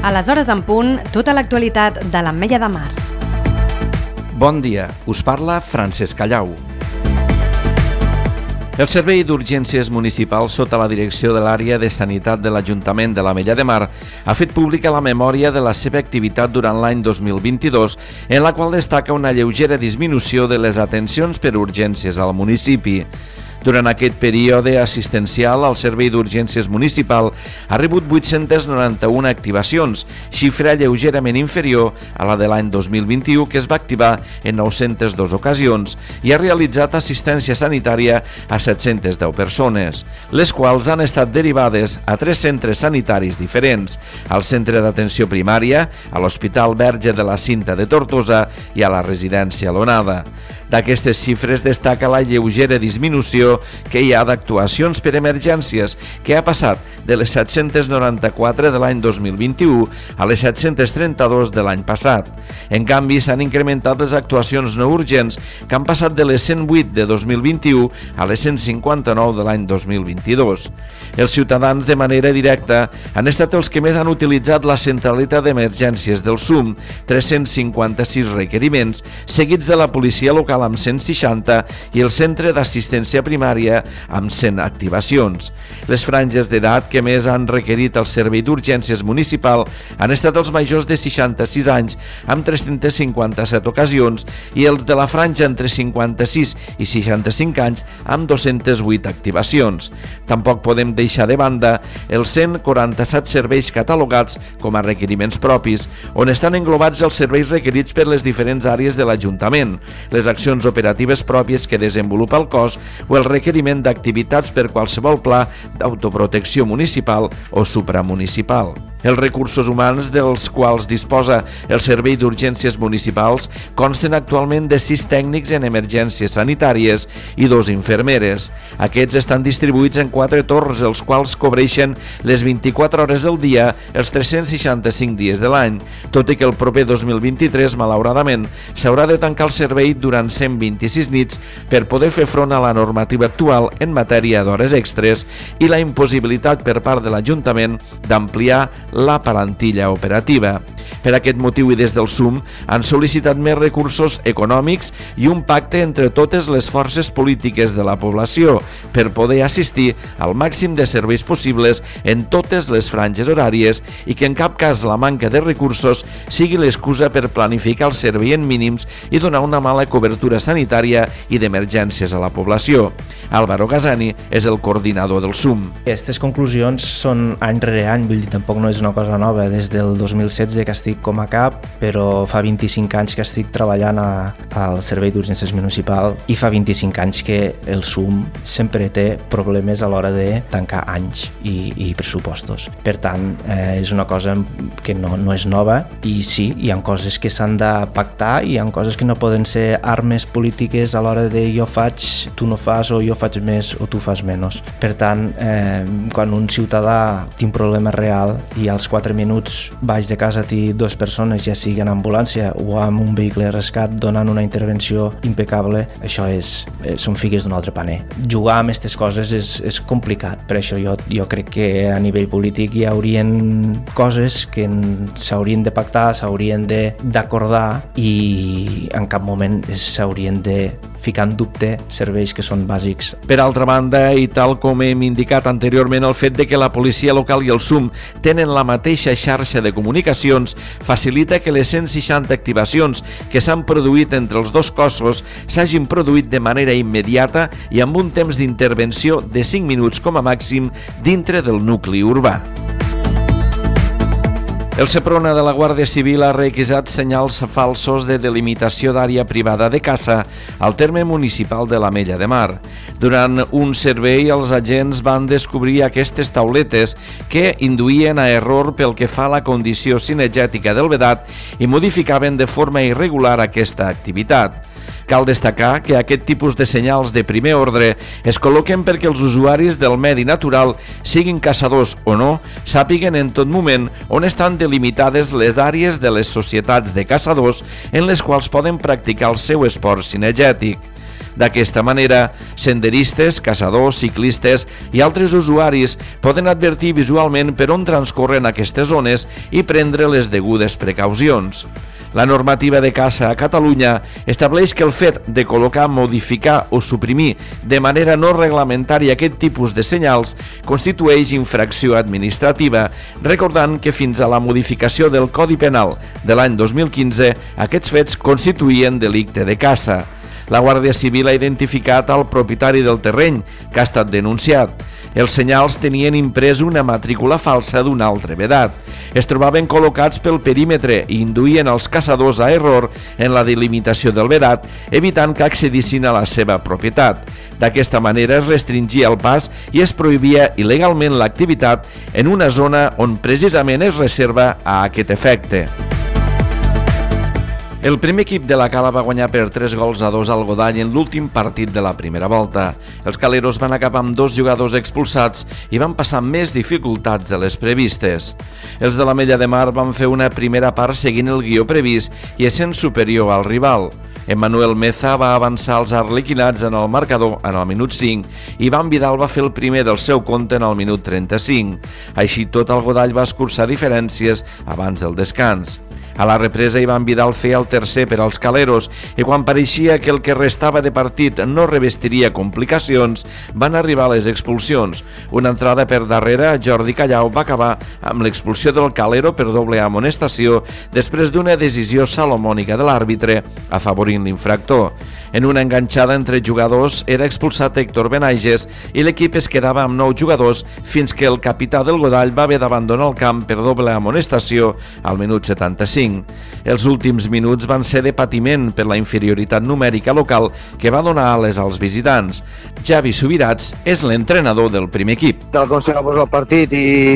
A les hores en punt, tota l'actualitat de l'Ametlla de Mar. Bon dia, us parla Francesc Callau. El Servei d'Urgències Municipal, sota la direcció de l'àrea de Sanitat de l'Ajuntament de l'Ametlla de Mar, ha fet pública la memòria de la seva activitat durant l'any 2022, en la qual destaca una lleugera disminució de les atencions per urgències al municipi. Durant aquest període assistencial, el Servei d'Urgències Municipal ha rebut 891 activacions, xifra lleugerament inferior a la de l'any 2021, que es va activar en 902 ocasions, i ha realitzat assistència sanitària a 710 persones, les quals han estat derivades a 3 centres sanitaris diferents, al Centre d'Atenció Primària, a l'Hospital Verge de la Cinta de Tortosa i a la Residència L'Onada. D'aquestes xifres destaca la lleugera disminució que hi ha d'actuacions per emergències, que ha passat de les 794 de l'any 2021 a les 732 de l'any passat. En canvi, s'han incrementat les actuacions no urgents, que han passat de les 108 de 2021 a les 159 de l'any 2022. Els ciutadans, de manera directa, han estat els que més han utilitzat la centralitat d'emergències del SUM, 356 requeriments, seguits de la policia local amb 160 i el Centre d'Assistència Primària amb 100 activacions. Les franges d'edat que més han requerit el Servei d'Urgències Municipal han estat els majors de 66 anys, amb 357 ocasions, i els de la franja entre 56 i 65 anys, amb 208 activacions. Tampoc podem deixar de banda els 147 serveis catalogats com a requeriments propis, on estan englobats els serveis requerits per les diferents àrees de l'Ajuntament, les accions operatives pròpies que desenvolupa el cos o el requeriment d'activitats per qualsevol pla d'autoprotecció municipal o supramunicipal. Els recursos humans dels quals disposa el Servei d'Urgències Municipals consten actualment de 6 tècnics en emergències sanitàries i 2 infermeres. Aquests estan distribuïts en 4 torres, els quals cobreixen les 24 hores del dia, els 365 dies de l'any, tot i que el proper 2023, malauradament, s'haurà de tancar el servei durant 126 nits per poder fer front a la normativa actual en matèria d'hores extres i la impossibilitat per part de l'Ajuntament d'ampliar la plantilla operativa. Per aquest motiu i des del SUM han sol·licitat més recursos econòmics i un pacte entre totes les forces polítiques de la població per poder assistir al màxim de serveis possibles en totes les franges horàries i que en cap cas la manca de recursos sigui l'excusa per planificar el servei en mínims i donar una mala cobertura sanitària i d'emergències a la població. Álvaro Gazani és el coordinador del SUM. Aquestes conclusions són any rere any, vull dir, tampoc no és una cosa nova. Des del 2016 que estic com a cap, però fa 25 anys que estic treballant al Servei d'Urgències Municipal i fa 25 anys que el SUM sempre té problemes a l'hora de tancar anys i pressupostos. Per tant, és una cosa que no és nova i sí, hi ha coses que s'han de pactar i hi ha coses que no poden ser armes polítiques a l'hora de jo faig, tu no fas, o jo faig més o tu fas menys. Per tant, quan un ciutadà té un problema real i als 4 minuts baix de casa té 2 persones, ja sigui en ambulància o amb un vehicle de rescat donant una intervenció impecable, això són figues d'un altre paner. Jugar amb aquestes coses és complicat, per això jo crec que a nivell polític hi haurien coses que s'haurien de pactar, s'haurien d'acordar i en cap moment s'haurien de ficar en dubte serveis que són bàsics. Per altra banda, i tal com hem indicat anteriorment, el fet de que la policia local i el SUM tenen la mateixa xarxa de comunicacions facilita que les 160 activacions que s'han produït entre els dos cossos s'hagin produït de manera immediata i amb un temps d'intervenció de 5 minuts com a màxim dintre del nucli urbà. El Seprona de la Guàrdia Civil ha requisat senyals falsos de delimitació d'àrea privada de caça al terme municipal de l'Ametlla de Mar. Durant un servei, els agents van descobrir aquestes tauletes que induïen a error pel que fa a la condició cinegètica del vedat i modificaven de forma irregular aquesta activitat. Cal destacar que aquest tipus de senyals de primer ordre es col·loquen perquè els usuaris del medi natural, siguin caçadors o no, sàpiguen en tot moment on estan delimitades les àrees de les societats de caçadors en les quals poden practicar el seu esport cinegètic. D'aquesta manera, senderistes, caçadors, ciclistes i altres usuaris poden advertir visualment per on transcorren aquestes zones i prendre les degudes precaucions. La normativa de caça a Catalunya estableix que el fet de col·locar, modificar o suprimir de manera no reglamentària aquest tipus de senyals constitueix infracció administrativa, recordant que fins a la modificació del Codi Penal de l'any 2015 aquests fets constituïen delicte de caça. La Guàrdia Civil ha identificat el propietari del terreny, que ha estat denunciat. Els senyals tenien imprès una matrícula falsa d'un altre vedat. Es trobaven col·locats pel perímetre i induïen els caçadors a error en la delimitació del vedat, evitant que accedissin a la seva propietat. D'aquesta manera es restringia el pas i es prohibia il·legalment l'activitat en una zona on precisament es reserva a aquest efecte. El primer equip de la Cala va guanyar per 3-2 al Godall en l'últim partit de la primera volta. Els caleros van acabar amb 2 jugadors expulsats i van passar més dificultats de les previstes. Els de l'Ametlla de Mar van fer una primera part seguint el guió previst i essent superior al rival. Emmanuel Meza va avançar els arlequinats en el marcador en el minut 5 i Van Vidal va fer el primer del seu compte en el minut 35. Així tot, el Godall va escurçar diferències abans del descans. A la represa, Ivan Vidal feia el tercer per als caleros i quan pareixia que el que restava de partit no revestiria complicacions, van arribar les expulsions. Una entrada per darrere, Jordi Callau va acabar amb l'expulsió del calero per doble amonestació després d'una decisió salomònica de l'àrbitre afavorint l'infractor. En una enganxada entre jugadors era expulsat Héctor Benaiges i l'equip es quedava amb 9 jugadors fins que el capità del Godall va haver d'abandonar el camp per doble amonestació al minut 75. Els últims minuts van ser de patiment per la inferioritat numèrica local que va donar ales als visitants. Javi Subirats és l'entrenador del primer equip. Tal com s'ha posat el partit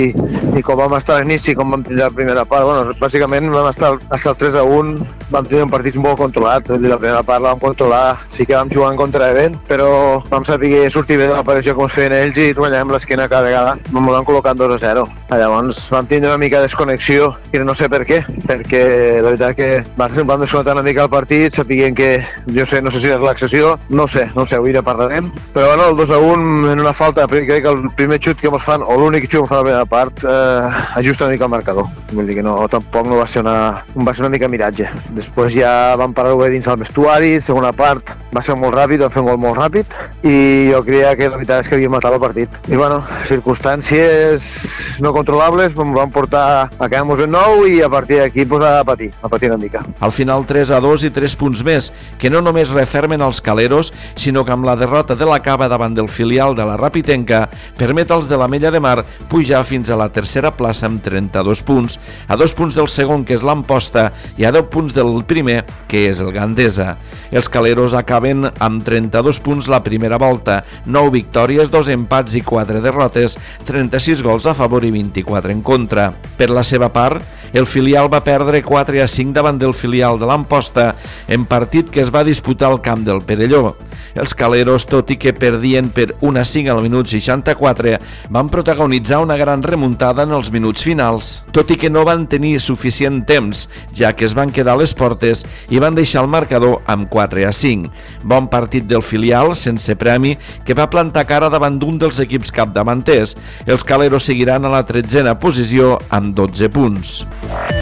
i com vam estar a l'inici, com vam tenir la primera part, bàsicament vam estar el 3-1, vam tenir un partit molt controlat. La primera part la vam controlar, sí que vam jugar en contra de vent, però vam saber sortir bé de l'aparició com es feien ells i treballàvem l'esquena cada vegada. Vam col·locar 2-0. Llavors vam tindre una mica de desconnexió i no sé per què, perquè la veritat que vam desconnectar una mica el partit, sapiguent que, no sé si és l'accessió, no sé, avui ja parlarem. Però bueno, el 2-1 en una falta, crec que el primer xut que ens fan, o l'únic xut que ens fan a la primera part, ajusta una mica el marcador. Vull dir que tampoc no va ser una mica miratge. Després ja vam parar bé dins el vestuari, segona part va ser molt ràpid, vam fer un gol molt ràpid i jo creia que la veritat és que havíem matat el partit. I bueno, circumstàncies no controlables, ens van portar a quedar-nos en 9 i a partir d'aquí a patir una mica. Al final 3-2 i 3 punts més, que no només refermen els caleros, sinó que amb la derrota de la Cava davant del filial de la Rapitenca permet als de l'Ametlla de Mar pujar fins a la tercera plaça amb 32 punts, a 2 punts del segon, que és l'Amposta, i a 10 punts del primer, que és el Gandesa. Els caleros acaben amb 32 punts la primera volta, 9 victòries, 2 empats i 4 derrotes, 36 gols a favor i 24 en contra. Per la seva part, el filial va perdre 4-5 davant del filial de l'Amposta en partit que es va disputar al camp del Perelló. Els caleros, tot i que perdien per 1-5 al minut 64, van protagonitzar una gran remuntada en els minuts finals, tot i que no van tenir suficient temps, ja que es van quedar a les portes i van deixar el marcador amb 4-5. Bon partit del filial, sense premi, que va plantar cara davant d'un dels equips capdavanters. Els caleros seguiran a la 13a posició amb 12 punts.